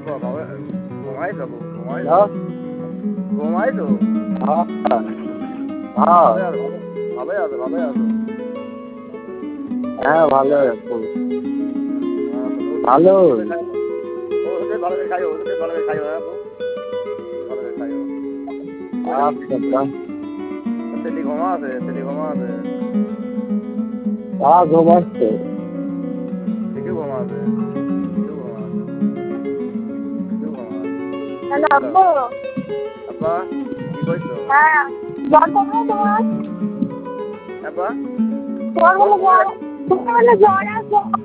ঘুমাই তো ঘুমাই হ্যালো ঘুমাই তো হ্যাঁ হ্যাঁ ভালোই আছে ভালোই আছে হ্যাঁ ভালো আছি ভালো ওদের ভালো করে খাইও ওদের ভালো করে খাইও ভালো করে খাইও আচ্ছা তেলি ঘুমা আছে হ্যাঁ ঘুমাচ্ছে ঠিকই ঘুমা আছে হ্যালো আব্বু আব্বা কি করছো হ্যাঁ জ্বর কমলো তোমার আব্বা তোমার বলে জ্বর আসবে